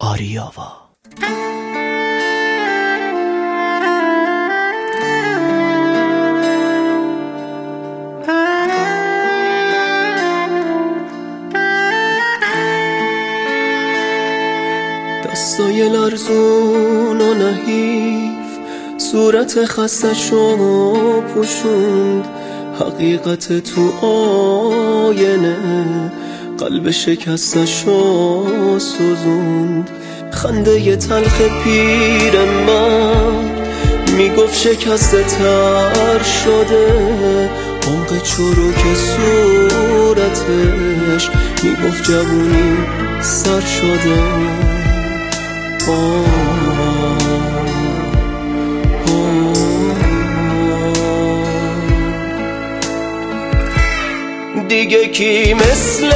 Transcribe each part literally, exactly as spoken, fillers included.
آریاوا. دستای لرزون و نحیف صورت خستشو پوشوند، حقیقت تو آینه قلب شکستشو سوزوند. خنده ی تلخ پیر من میگفت شکسته تر شده، عمق چروک صورتش میگفت جوونی سر شده. دیگه کی مثل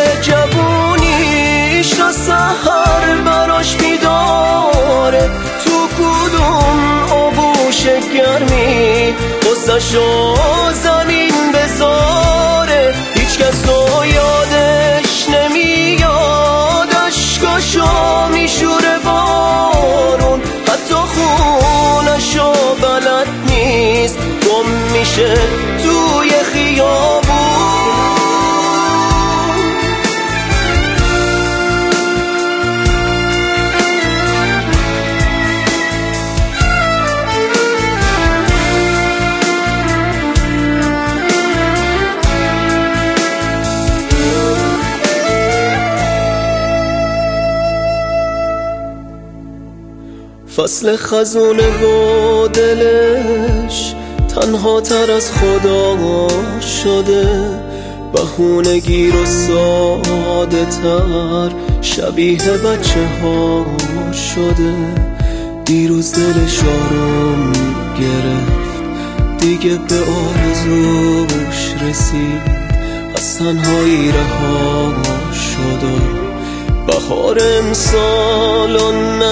جوونیش تا سحر براش میداره، تو کدوم آغوش گرمی غصه‌شو زمین بذاره. هیچ کس رو یادش نمیاد، اشکاشو میشوره بارون، حتی خونشو بلد نیست، گم میشه توی خیابون. فصل خزونه و دلش تنها تر از خدا شده، بهونه گیر و ساده تر شبیه بچه ها شده. دیروز دلش آروم گرفت، دیگه به آرزوش رسید، از تنهایی رها شد و بهار امسالو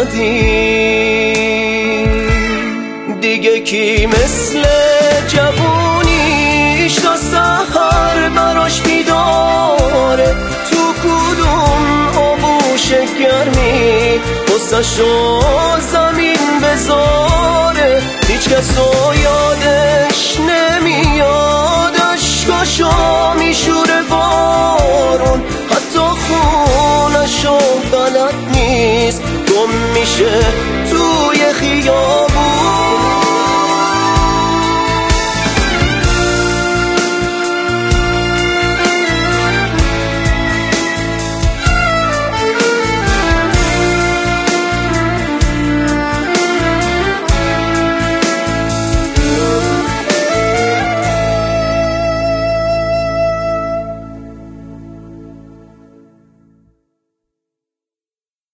ندید. دیگه کی مثل جوونیش تا سحر براش میداره، تو کدوم آغوش گرمی غصه‌شو زمین بذاره. هیچ کس رو یادش نمیاد، اشکاشو میشوره بارون، حتی خونشو بلد نیست، گم میشه توی خیابون.